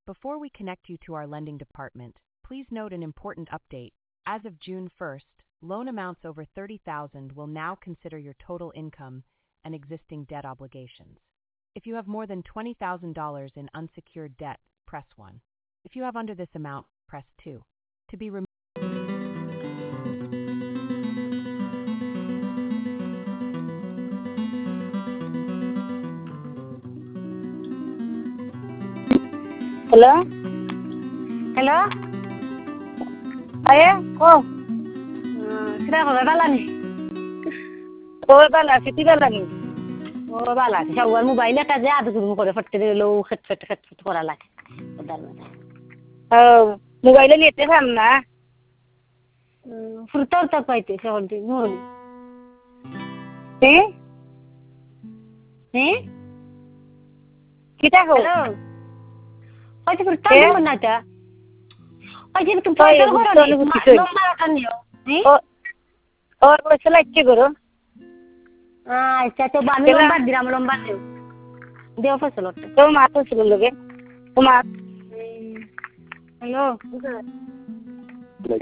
Before we connect you to our lending department, please note an important update. As of June 1st, loan amounts over $30,000 will now consider your total income and existing debt obligations. If you have more than $20,000 in unsecured debt, press 1. If you have under this amount, press 2. To be removed. Hello? Hello? Aye, oh. Kira ko balani. Oh, bala, kiti bala ni. Oh, bala. Shawal mobile ka ja adu ko kore fatte lo khat kora lage. Odar mata. Oh, mobile ni ete tham na. Furtor tak paite shawal ti no. Eh? Eh? Kita ho. Hello. Oye, furtor mo na ta. Oye, tu Oye, paite ko furtor ro ni ni. kuchoi. No mara kanyo. Eh? और वो चला इच्छे करो अच्छा तो बामी लंबा dirham लंबा देव देव फसल तो मातो सुन लोगे तुम हेलो